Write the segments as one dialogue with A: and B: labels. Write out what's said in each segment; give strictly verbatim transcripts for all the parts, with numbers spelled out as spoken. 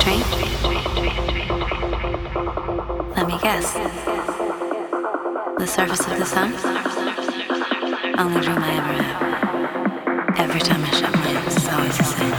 A: dream? Let me guess. The surface of the sun? Only dream I ever have. Every time I shut my eyes, it's always the same.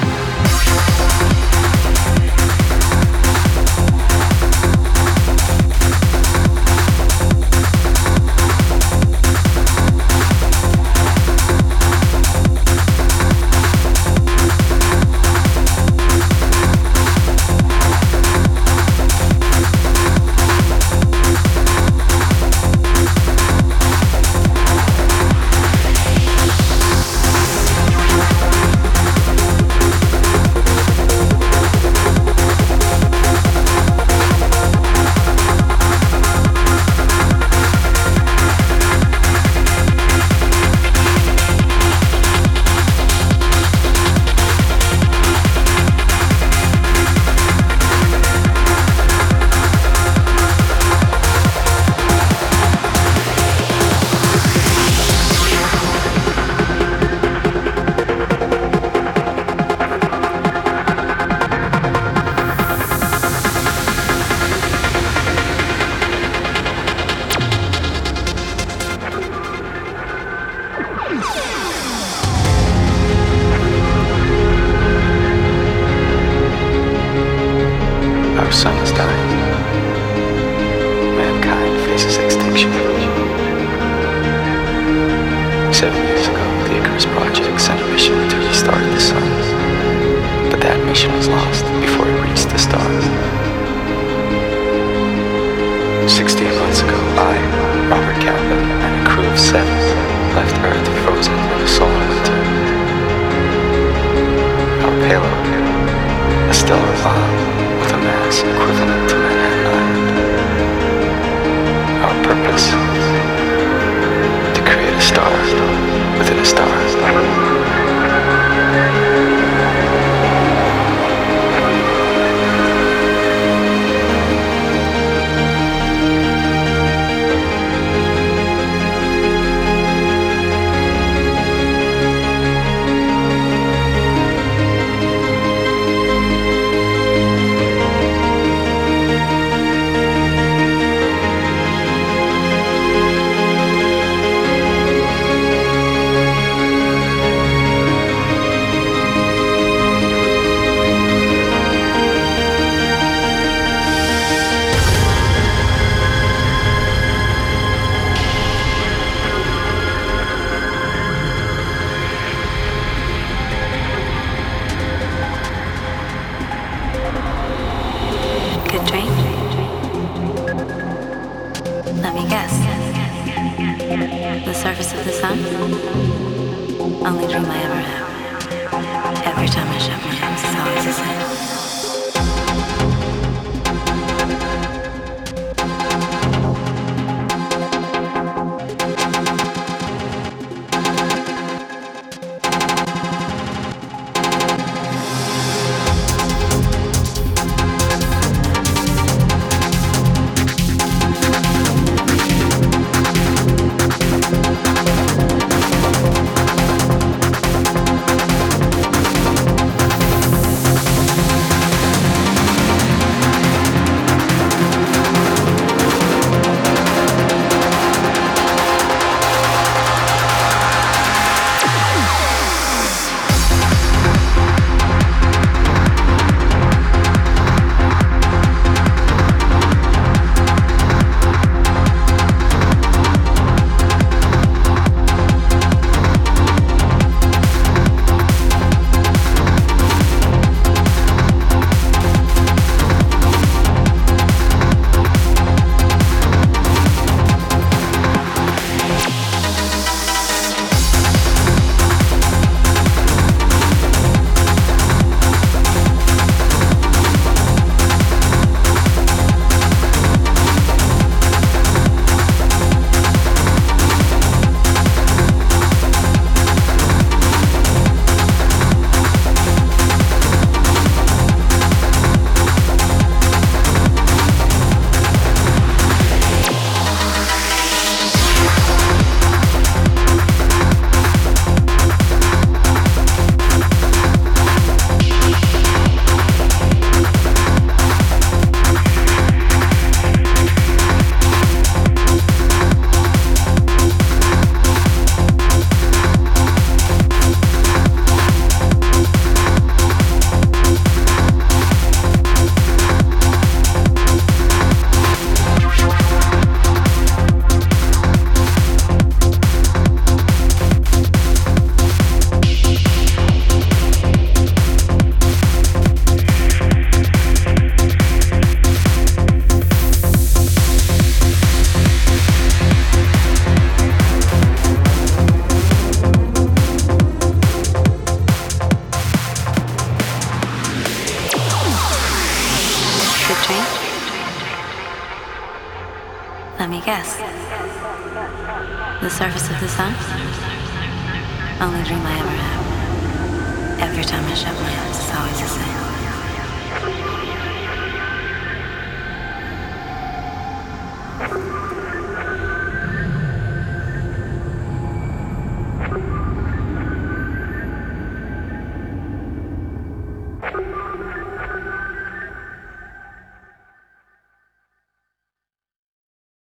B: Our sun is dying. Mankind faces extinction. Seven years ago, the Icarus Project sent a mission to restart the sun. But that mission was lost before it reached the stars. Sixteen months ago, I, Robert Kappa, and a crew of seven left Earth frozen in a solar winter. Our payload, a stellar bomb with a mass equivalent to Manhattan Island. Our purpose, to create a star within a star.
A: Good dream? Let me guess. The surface of the sun? Only dream I ever have. Every time I shut my eyes, it's always the same. guess. The surface of the sun? Only dream I ever have. Every time I shut my eyes, it's always the same.